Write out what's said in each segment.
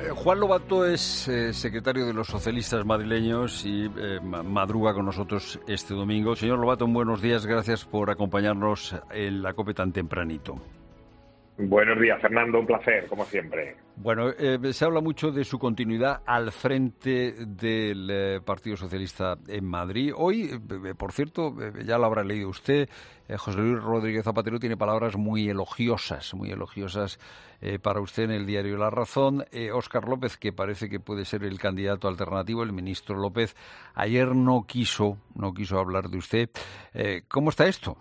Juan Lobato es secretario de los socialistas madrileños y madruga con nosotros este domingo. Señor Lobato, buenos días, gracias por acompañarnos en la COPE tan tempranito. Buenos días, Fernando, un placer, como siempre. Bueno, se habla mucho de su continuidad al frente del Partido Socialista en Madrid. Hoy, por cierto, ya lo habrá leído usted, José Luis Rodríguez Zapatero tiene palabras muy elogiosas para usted en el diario La Razón. Óscar López, que parece que puede ser el candidato alternativo, el ministro López, ayer no quiso hablar de usted. ¿Cómo está esto?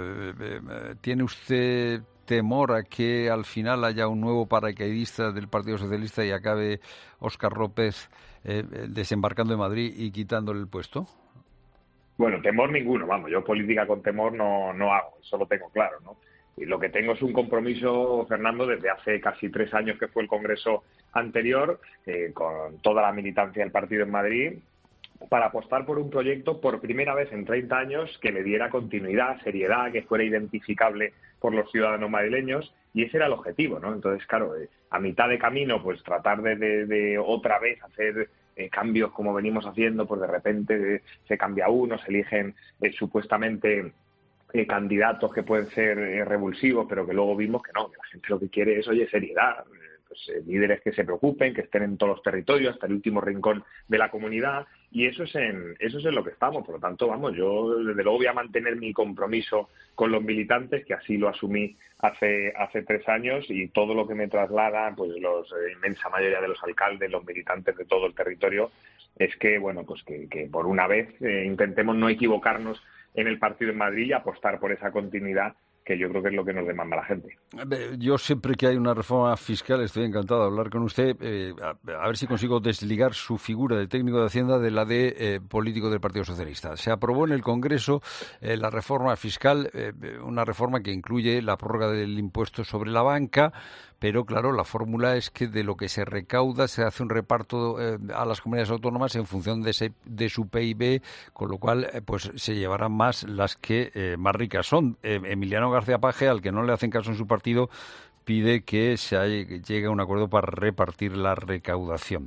¿Tiene usted temor a que al final haya un nuevo paracaidista del Partido Socialista y acabe Óscar López desembarcando en Madrid y quitándole el puesto? Bueno, temor ninguno, vamos, yo política con temor no hago, eso lo tengo claro, ¿no? Y lo que tengo es un compromiso, Fernando, desde hace casi 3 años que fue el congreso anterior, con toda la militancia del partido en Madrid, para apostar por un proyecto por primera vez en 30 años que le diera continuidad, seriedad, que fuera identificable por los ciudadanos madrileños, y ese era el objetivo, ¿no? Entonces, claro, a mitad de camino, pues tratar de otra vez hacer cambios como venimos haciendo, pues de repente se cambia uno, se eligen supuestamente candidatos que pueden ser revulsivos, pero que luego vimos que no, que la gente lo que quiere es, oye, seriedad, líderes que se preocupen, que estén en todos los territorios, hasta el último rincón de la comunidad, y eso es en lo que estamos. Por lo tanto, vamos, yo desde luego voy a mantener mi compromiso con los militantes, que así lo asumí hace 3 años, y todo lo que me trasladan, pues inmensa mayoría de los alcaldes, los militantes de todo el territorio, es que, bueno, pues que por una vez intentemos no equivocarnos en el partido en Madrid y apostar por esa continuidad, que yo creo que es lo que nos demanda la gente. Yo siempre que hay una reforma fiscal estoy encantado de hablar con usted, a ver si consigo desligar su figura de técnico de Hacienda de la de político del Partido Socialista. Se aprobó en el Congreso la reforma fiscal, una reforma que incluye la prórroga del impuesto sobre la banca, pero claro, la fórmula es que de lo que se recauda se hace un reparto a las comunidades autónomas en función de su PIB, con lo cual pues se llevarán más las que más ricas son. Emiliano García Paje, al que no le hacen caso en su partido, pide que llegue a un acuerdo para repartir la recaudación.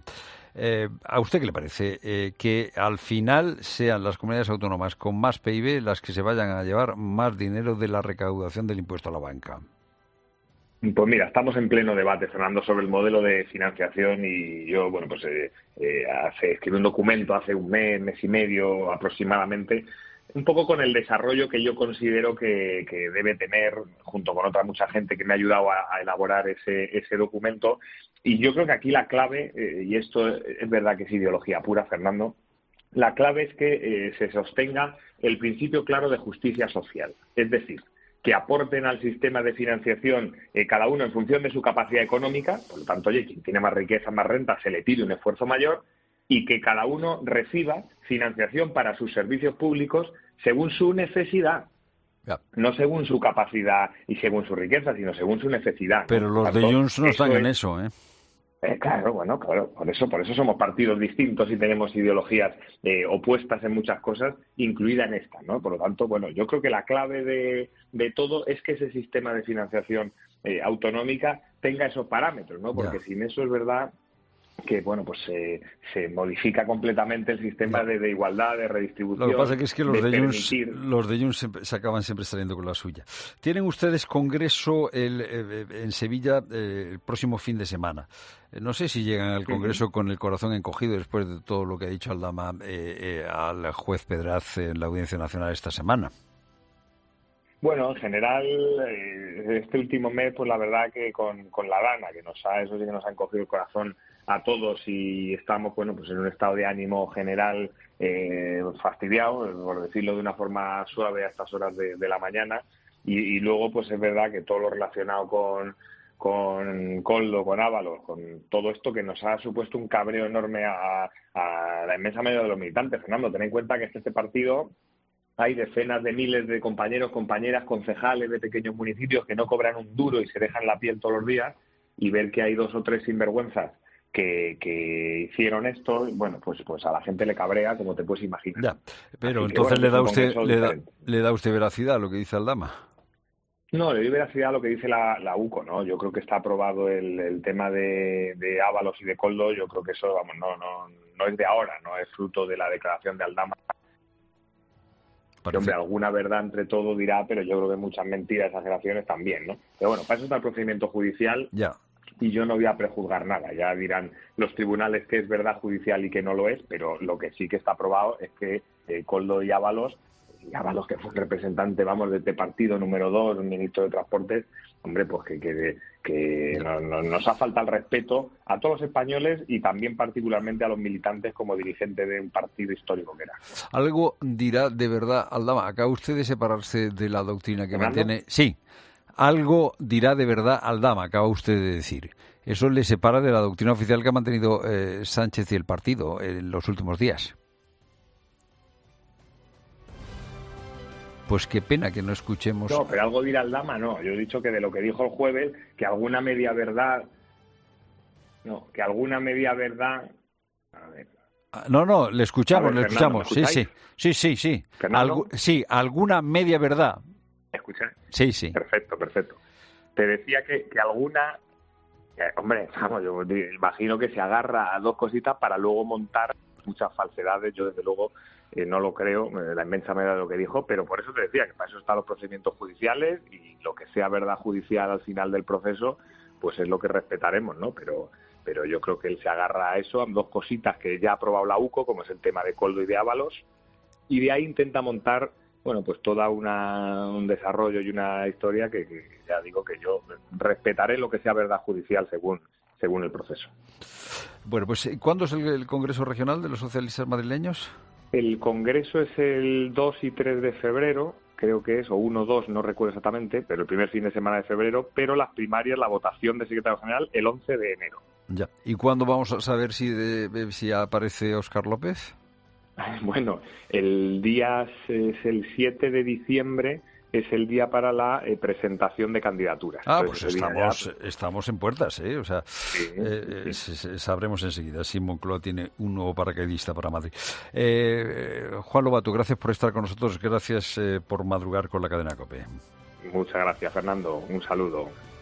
¿A usted qué le parece? Que al final sean las comunidades autónomas con más PIB las que se vayan a llevar más dinero de la recaudación del impuesto a la banca. Pues mira, estamos en pleno debate, Fernando, sobre el modelo de financiación, y yo, bueno, pues escribí un documento hace un mes y medio aproximadamente, un poco con el desarrollo que yo considero que debe tener, junto con otra mucha gente que me ha ayudado a elaborar ese documento. Y yo creo que aquí la clave, y esto es verdad que es ideología pura, Fernando, la clave es que se sostenga el principio claro de justicia social. Es decir, que aporten al sistema de financiación cada uno en función de su capacidad económica, por lo tanto, oye, quien tiene más riqueza, más renta, se le pide un esfuerzo mayor, y que cada uno reciba financiación para sus servicios públicos según su necesidad. Ya. No según su capacidad y según su riqueza, sino según su necesidad. Pero los de Junts no están en eso, ¿eh? Claro, bueno, claro, por eso somos partidos distintos y tenemos ideologías opuestas en muchas cosas, incluida en esta, ¿no? Por lo tanto, bueno, yo creo que la clave de todo es que ese sistema de financiación autonómica tenga esos parámetros, ¿no? Porque sin eso es verdad que, bueno, pues se modifica completamente el sistema de igualdad, de redistribución. Lo que pasa es que los de Junts se acaban siempre saliendo con la suya. Tienen ustedes congreso en Sevilla el próximo fin de semana. No sé si llegan al congreso con el corazón encogido después de todo lo que ha dicho Aldama al juez Pedraz en la Audiencia Nacional esta semana. Bueno, en general, este último mes, pues la verdad que con la Dana, eso sí que nos ha encogido el corazón a todos, y estamos, bueno, pues en un estado de ánimo general fastidiado, por decirlo de una forma suave, a estas horas de la mañana, y luego pues es verdad que todo lo relacionado con Koldo, con Ábalos, con todo esto que nos ha supuesto un cabreo enorme a la inmensa mayoría de los militantes. Fernando, ten en cuenta que este partido hay decenas de miles de compañeros, compañeras, concejales de pequeños municipios que no cobran un duro y se dejan la piel todos los días, y ver que hay 2 o 3 sinvergüenzas que hicieron esto, bueno, pues a la gente le cabrea, como te puedes imaginar. Ya, pero así entonces que, bueno, le da usted veracidad a lo que dice Aldama. No, le doy veracidad a lo que dice la UCO, ¿no? Yo creo que está aprobado el tema de Ábalos y de Koldo. Yo creo que eso, vamos, no es de ahora, no es fruto de la declaración de Aldama. Que, hombre, alguna verdad entre todo dirá, pero yo creo que muchas mentiras, exageraciones también, ¿no? Pero bueno, para eso está el procedimiento judicial. Ya. Y yo no voy a prejuzgar nada. Ya dirán los tribunales que es verdad judicial y que no lo es, pero lo que sí que está aprobado es que Koldo y Ábalos, que fue un representante, vamos, de este partido número 2, un ministro de Transportes, hombre, pues que nos ha faltado el respeto a todos los españoles y también particularmente a los militantes como dirigente de un partido histórico que era. Algo dirá de verdad Aldama. Acaba usted de separarse de la doctrina que ¿Fernando? mantiene... Sí. Algo dirá de verdad Aldama, acaba usted de decir. Eso le separa de la doctrina oficial que ha mantenido Sánchez y el partido en los últimos días. Pues qué pena que no escuchemos... No, pero algo dirá Aldama, no. Yo he dicho que de lo que dijo el jueves, que alguna media verdad... No, que alguna media verdad... A ver... No, le escuchamos, ver, le Fernando, escuchamos. Sí. Sí, alguna media verdad. ¿Me escuchas? Sí. Perfecto. Te decía que alguna... hombre, vamos, yo imagino que se agarra a dos cositas para luego montar muchas falsedades. Yo, desde luego, no lo creo, la inmensa medida de lo que dijo, pero por eso te decía que para eso están los procedimientos judiciales y lo que sea verdad judicial al final del proceso, pues es lo que respetaremos, ¿no? Pero yo creo que él se agarra a eso, a dos cositas que ya ha aprobado la UCO, como es el tema de Koldo y de Ábalos, y de ahí intenta montar, bueno, pues toda un desarrollo y una historia que ya digo que yo respetaré lo que sea verdad judicial según el proceso. Bueno, pues ¿cuándo es el Congreso Regional de los Socialistas Madrileños? El Congreso es el 2 y 3 de febrero, creo que es, o 1-2, no recuerdo exactamente, pero el primer fin de semana de febrero, pero las primarias, la votación de secretario general, el 11 de enero. Ya. ¿Y cuándo vamos a saber si aparece Óscar López? Bueno, el día es el 7 de diciembre, es el día para la presentación de candidaturas. Entonces, pues estamos en puertas, ¿eh? O sea, sí. Sabremos enseguida si Moncloa tiene un nuevo paracaidista para Madrid. Juan Lobato, gracias por estar con nosotros, gracias por madrugar con la cadena COPE. Muchas gracias, Fernando. Un saludo.